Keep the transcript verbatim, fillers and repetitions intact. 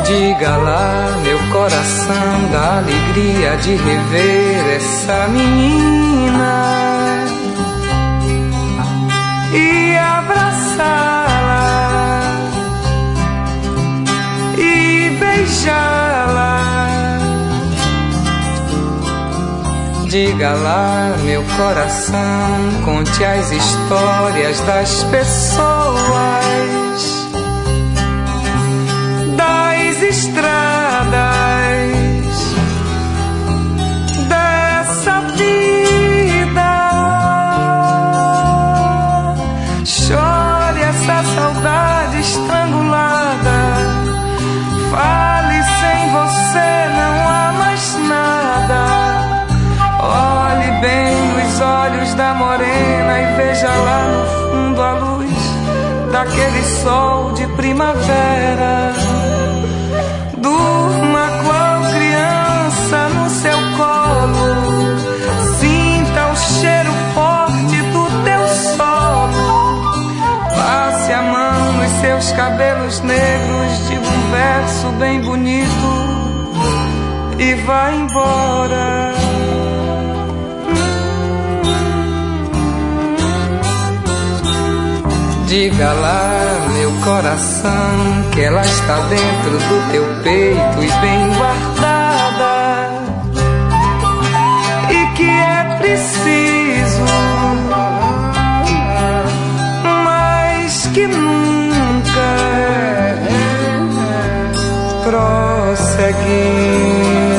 Diga lá, meu coração, da alegria de rever essa menina e abraçá-la e beijá-la. Diga lá, meu coração, conte as histórias das pessoas, das estradas dessa vida. Chore essa saudade estrangulada, fale, sem você não há mais nada. Olhe bem nos olhos da morena e veja lá no fundo a luz daquele sol de primavera. Durma qual criança no seu colo, sinta o cheiro forte do teu solo. Passe a mão nos seus cabelos negros, diga um verso bem bonito e vá embora. Diga lá, meu coração, que ela está dentro do teu peito e bem guardada, e que é preciso mais que nunca prosseguir.